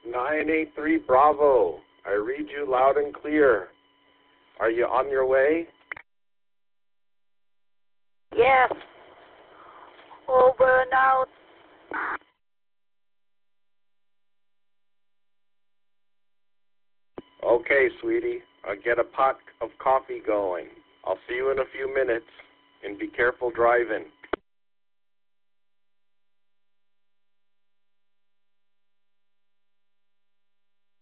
983 Bravo. I read you loud and clear. Are you on your way? Yes. Over and out. Okay, sweetie. I'll get a pot of coffee going. I'll see you in a few minutes. And be careful driving.